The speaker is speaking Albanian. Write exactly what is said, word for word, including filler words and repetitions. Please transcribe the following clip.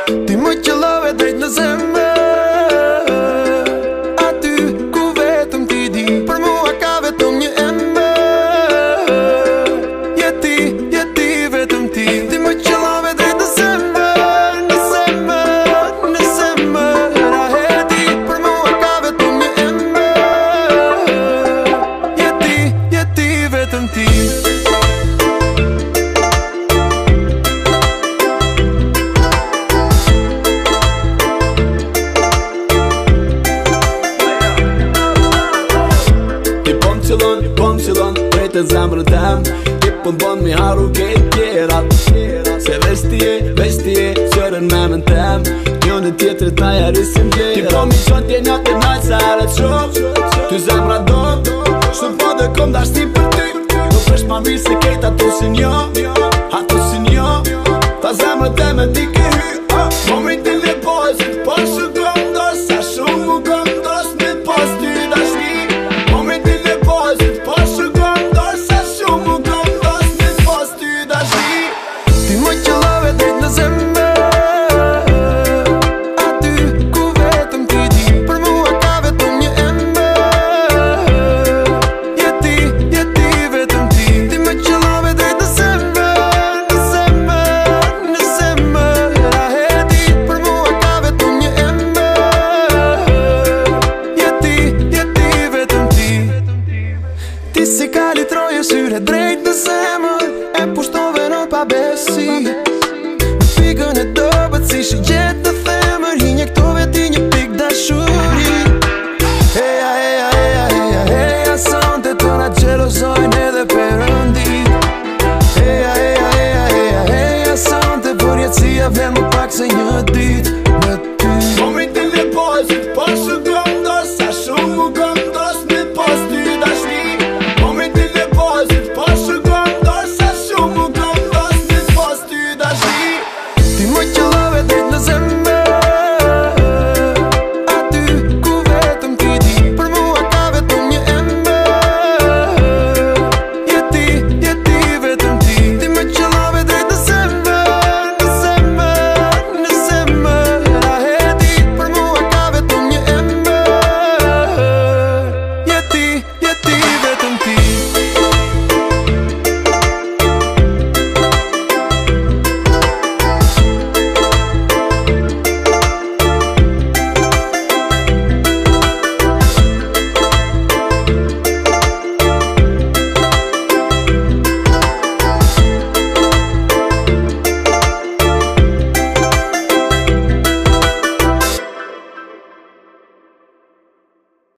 Ti më qëllove drejt në zemër, aty ku vetëm ti di. Për mua ka vetëm një emër, jeti, jeti vetëm ti. Ti më qëllove drejt në zemër, në zemër, në zemër. A heti, për mua ka vetëm një emër, jeti, jeti vetëm ti. Pëm qëllon drejt e zemrën tem, ti pëm bën mi haru kejt tjerat. Se veç ti e, veç ti e, qërën menën tem, njën e tjetërit na jarisim tjerat. Ti pëm i qën tje një të najtë se heret shumë, ty zemra do, shumë po dhe kom dashti për ty. Nuk është ma mirë se kejt ato si njo, ato si njo, ta zemrën tem e ti ke hy. Momrit të dhe pozit, po shukëm dos, sa shumë mu këm dos, me pos ty dashti. Ti më qëllove drejt në zemër, aty ku vetëm ti di. Për mua ka vetëm një emër, jeti, jeti vetëm ti. Ti më qëllove drejt në zemër, në zemër, në zemër. A heti, për mua ka vetëm një emër, jeti, jeti vetëm ti. Ti si ka litroje syre drejt në zemër, e pushtove në pabesi. Në pikën e dobet si shi gjetë në themër, hinje këtove ti një pik dashuri. Heja, heja, heja, heja, heja, sonte tona gjelozojnë edhe perëndit. Heja, heja, heja, heja, heja, sonte për jetësia vjen më pak se një dit me ty. Momrit të dhe pozit, po shukëm dos, sa shumë mu këm dos, me pos ty dashti. Momrit të dhe pozit, po shukëm dos, sa shumë mu këm dos, me pos ty dashti.